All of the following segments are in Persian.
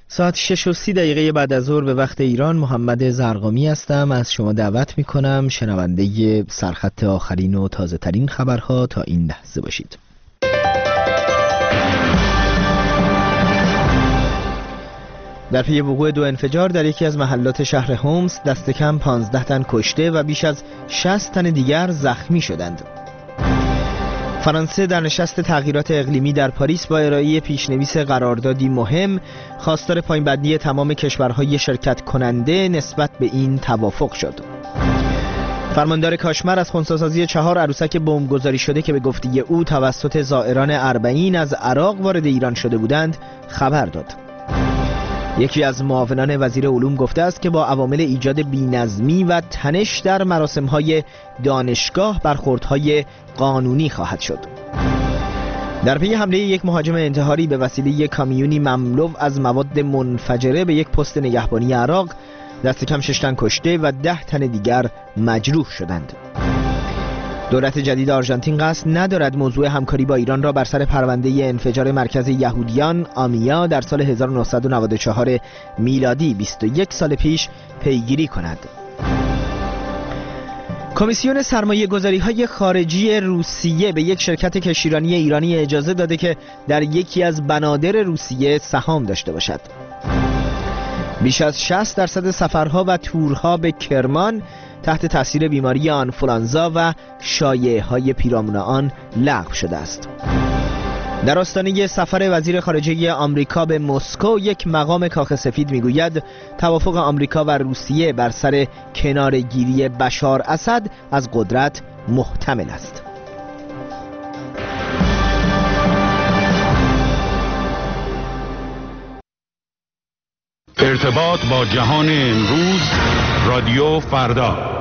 ساعت 6:30 بعد از ظهر به وقت ایران. محمد زرقامی هستم. از شما دعوت میکنم شنونده سرخط آخرین و تازه ترین خبرها تا این لحظه باشید. در پی وقوع 2 انفجار در یکی از محلات شهر هومس دست کم 15 تن کشته و بیش از 60 تن دیگر زخمی شدند. فرانسه در نشست تغییرات اقلیمی در پاریس با ارائه پیشنویس قراردادی مهم خواستار پایین‌بندی تمام کشورهای شرکت کننده نسبت به این توافق شد. فرماندار کاشمر از خنثی‌سازی 4 عروسک بمبگذاری شده که به گفته او توسط زائران اربعین از عراق وارد ایران شده بودند خبر داد. یکی از معاونان وزیر علوم گفته است که با عوامل ایجاد بی‌نظمی و تنش در مراسم‌های دانشگاه برخوردهای قانونی خواهد شد. در پی حمله یک مهاجم انتحاری به وسیله یک کامیونی مملو از مواد منفجره به یک پست نگهبانی عراق دست کم 6 تن کشته و 10 تن دیگر مجروح شدند. دولت جدید آرژانتین قصد ندارد موضوع همکاری با ایران را بر سر پرونده انفجار مرکز یهودیان آمیا در سال 1994 میلادی 21 سال پیش پیگیری کند. کمیسیون سرمایه‌گذاری‌های خارجی روسیه به یک شرکت کشتیرانی ایرانی اجازه داده که در یکی از بنادر روسیه سهام داشته باشد. بیش از 60% سفرها و تورها به کرمان تحت تاثیر بیماری آنفولانزا و شایعه‌های پیرامون آن لغو شده است. در آستانه سفر وزیر خارجه آمریکا به مسکو یک مقام کاخ سفید میگوید توافق آمریکا و روسیه بر سر کنارگیری بشار اسد از قدرت محتمل است. ارتباط با جهان امروز، رادیو فردا.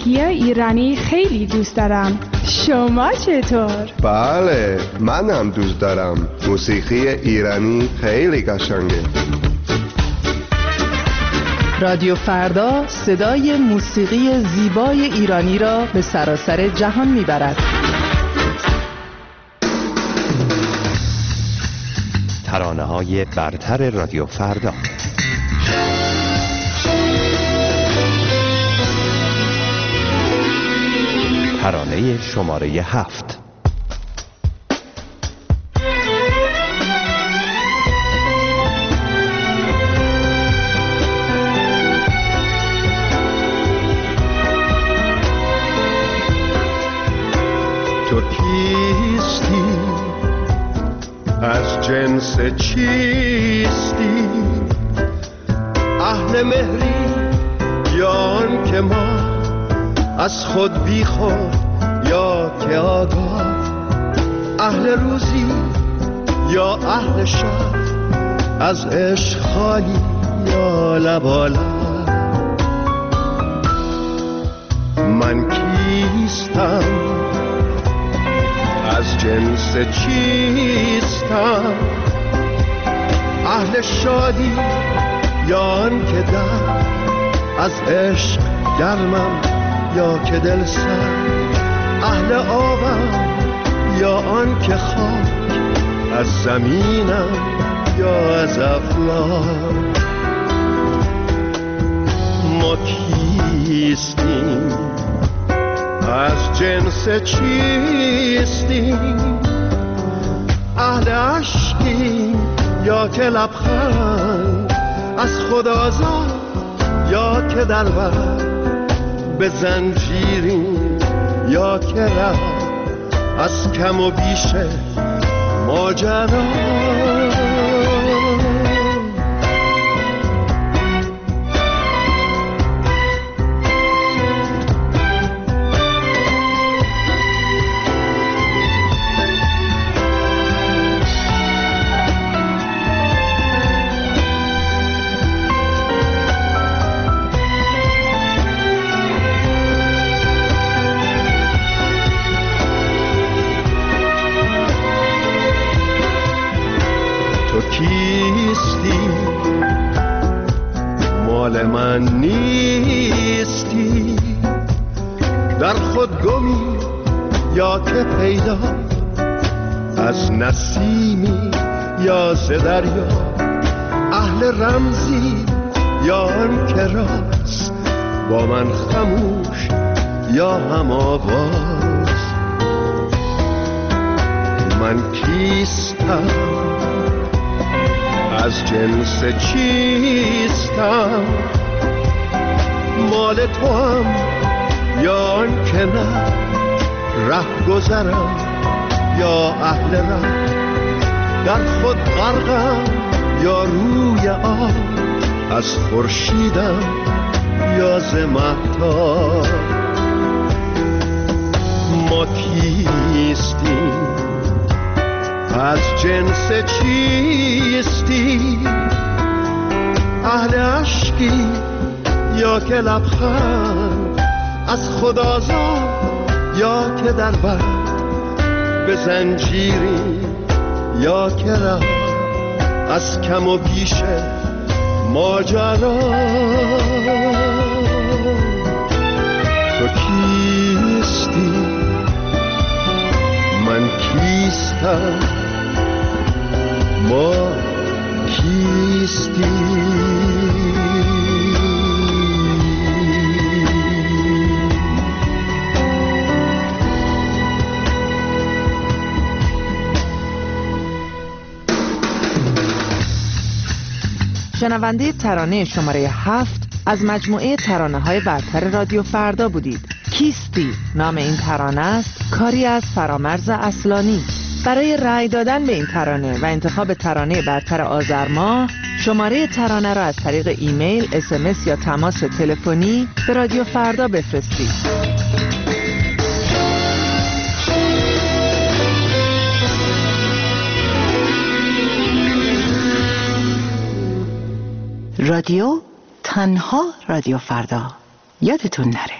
موسیقی ایرانی خیلی دوست دارم. شما چطور؟ بله، منم دوست دارم. موسیقی ایرانی خیلی قشنگه. رادیو فردا صدای موسیقی زیبای ایرانی را به سراسر جهان میبرد. ترانه‌های برتر رادیو فردا. ترانه شماره 7. تو کیستی؟ از جنس چیستی؟ اهل مهری یا آن که ما از خود بی خود یا که آگاه؟ اهل روزی یا اهل شب؟ از عشق خالی یا لبالب؟ من کیستم؟ از جنس چیستم؟ اهل شادی یا آن که در از عشق گرمم یا که دل سر؟ اهل آبم یا آن که خاک از زمینم یا از افلاک؟ ما کیستیم؟ از جنس چیستیم؟ اهل عشقیم یا که لبخند از خود آزاد یا که در بر به زنجیریم یا که رفت از کم و بیش ماجرا؟ کیستی؟ مال من نیستی؟ در خود گمی یا که پیدا؟ از نسیمی یا ز دریا؟ اهل رمزی یا آن که راست با من خموش یا هم آواز؟ من کیستم؟ از جنس چیستم؟ مال تو هم یا آن که نه؟ ره گذرم یا اهل ره؟ در خود غرقم یا روی آب؟ از خورشیدم یا ز مهتاب؟ ما کیستیم؟ از جنس چیستی؟ اهل عشقی یا که لبخند از خود آزاد یا که در بر به زنجیری یا که رفت از کم و بیش ماجرا؟ تو کیستی؟ من کیستم؟ ما شنونده ترانه شماره 7 از مجموعه ترانه‌های برتر رادیو فردا بودید. کیستی نام این ترانه است، کاری از فرامرز اصلانی. برای رأی دادن به این ترانه و انتخاب ترانه برتر آذر ماه، شماره ترانه را از طریق ایمیل، SMS یا تماس تلفنی به رادیو فردا بفرستید. رادیو تنها رادیو فردا، یادتون نره.